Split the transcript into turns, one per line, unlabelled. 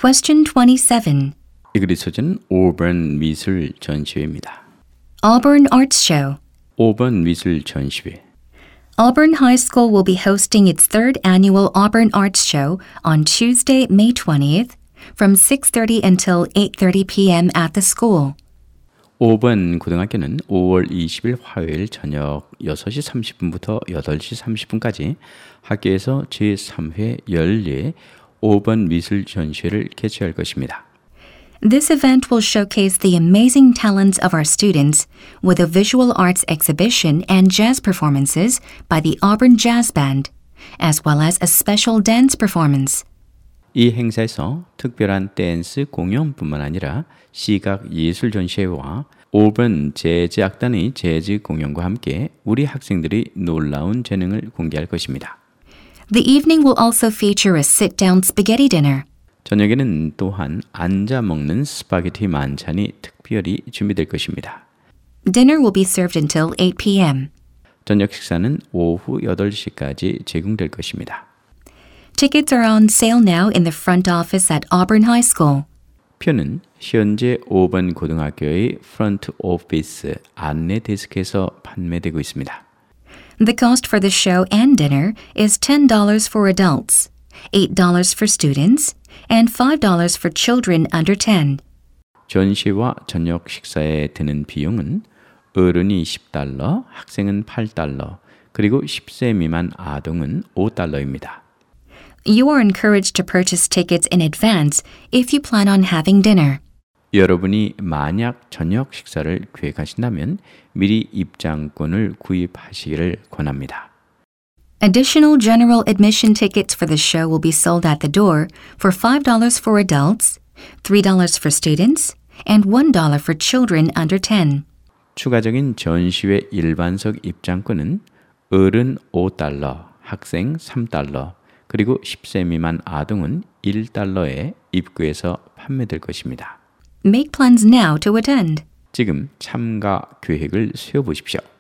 Question 27.
이 소재는 오번 미술 전시회입니다.
Auburn Arts Show.
오번 미술 전시회.
Auburn High School will be hosting its third annual Auburn Arts Show on Tuesday, May 20th from 6:30 until 8:30 p.m. at the school.
오번 고등학교는 5월 20일 화요일 저녁 6시 30분부터 8시 30분까지 학교에서 제3회 연례 5번 미술 전시회를 개최할 것입니다.
This event will showcase the amazing talents of our students with a visual arts exhibition and jazz performances by the Auburn Jazz Band, as well as a special dance performance.
이 행사에서 특별한 댄스 공연뿐만 아니라 시각 예술 전시회와 오번 재즈 악단의 재즈 공연과 함께 우리 학생들이 놀라운 재능을 공개할 것입니다.
The evening will also feature a sit-down spaghetti dinner.
저녁에는 또한 앉아 먹는 스파게티 만찬이 특별히 준비될 것입니다.
Dinner will be served until 8 p.m.
저녁 식사는 오후 8시까지 제공될 것입니다.
Tickets are on sale now in the front office at Auburn High School.
표는 현재 5번 고등학교의 프런트 오피스 안내 데스크에서 판매되고 있습니다.
The cost for the show and dinner is $10 for adults, $8 for students, and $5 for children under 10.
전시와 저녁 식사에 드는 비용은 어른이 $10, 학생은 $8, 그리고 10세 미만 아동은 $5입니다.
You are encouraged to purchase tickets in advance if you plan on having dinner.
여러분이 만약 저녁 식사를 계획하신다면 미리 입장권을 구입하시기를 권합니다.
Additional general admission tickets for the show will be sold at the door for $5 for adults, $3 for students, and $1 for children under 10.
추가적인 전시회 일반석 입장권은 어른 $5, 학생 $3, 그리고 10세 미만 아동은 $1에 입구에서 판매될 것입니다.
Make plans now to attend.
지금 참가 계획을 세워보십시오.